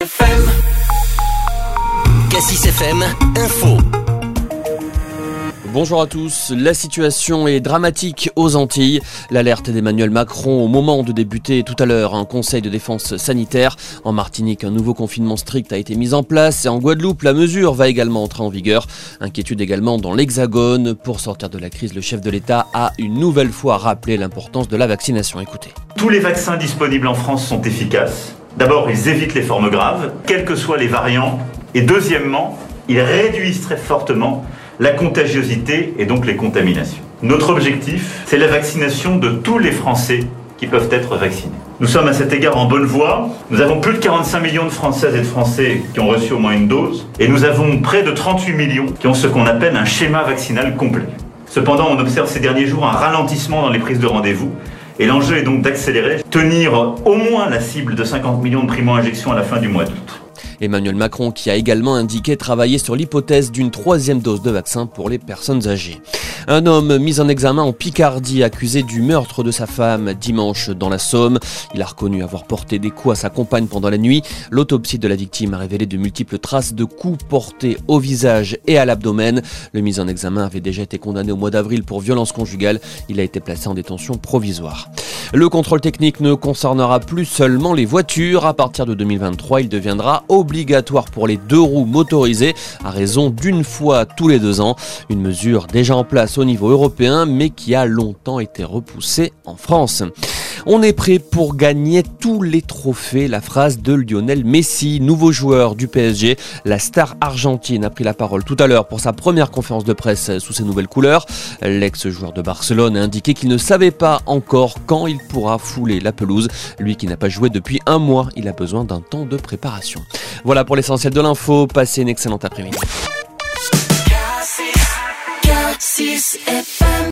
FM. Cassis FM Info. Bonjour à tous. La situation est dramatique aux Antilles. L'alerte d'Emmanuel Macron au moment de débuter tout à l'heure un conseil de défense sanitaire. En Martinique, un nouveau confinement strict a été mis en place et en Guadeloupe, la mesure va également entrer en vigueur. Inquiétude également dans l'Hexagone. Pour sortir de la crise, le chef de l'État a une nouvelle fois rappelé l'importance de la vaccination. Écoutez. Tous les vaccins disponibles en France sont efficaces. D'abord, ils évitent les formes graves, quels que soient les variants. Et deuxièmement, ils réduisent très fortement la contagiosité et donc les contaminations. Notre objectif, c'est la vaccination de tous les Français qui peuvent être vaccinés. Nous sommes à cet égard en bonne voie. Nous avons plus de 45 millions de Françaises et de Français qui ont reçu au moins une dose. Et nous avons près de 38 millions qui ont ce qu'on appelle un schéma vaccinal complet. Cependant, on observe ces derniers jours un ralentissement dans les prises de rendez-vous. Et l'enjeu est donc d'accélérer, tenir au moins la cible de 50 millions de primo-injections à la fin du mois d'août. Emmanuel Macron qui a également indiqué travailler sur l'hypothèse d'une 3e dose de vaccin pour les personnes âgées. Un homme mis en examen en Picardie accusé du meurtre de sa femme dimanche dans la Somme. Il a reconnu avoir porté des coups à sa compagne pendant la nuit. L'autopsie de la victime a révélé de multiples traces de coups portés au visage et à l'abdomen. Le mis en examen avait déjà été condamné au mois d'avril pour violence conjugale. Il a été placé en détention provisoire. Le contrôle technique ne concernera plus seulement les voitures. À partir de 2023, il deviendra obligatoire pour les 2 roues motorisées à raison d'une fois tous les 2 ans. Une mesure déjà en place au niveau européen mais qui a longtemps été repoussée en France. On est prêt pour gagner tous les trophées, la phrase de Lionel Messi, nouveau joueur du PSG. La star argentine a pris la parole tout à l'heure pour sa première conférence de presse sous ses nouvelles couleurs. L'ex-joueur de Barcelone a indiqué qu'il ne savait pas encore quand il pourra fouler la pelouse. Lui qui n'a pas joué depuis 1 mois, il a besoin d'un temps de préparation. Voilà pour l'essentiel de l'info, passez une excellente après-midi.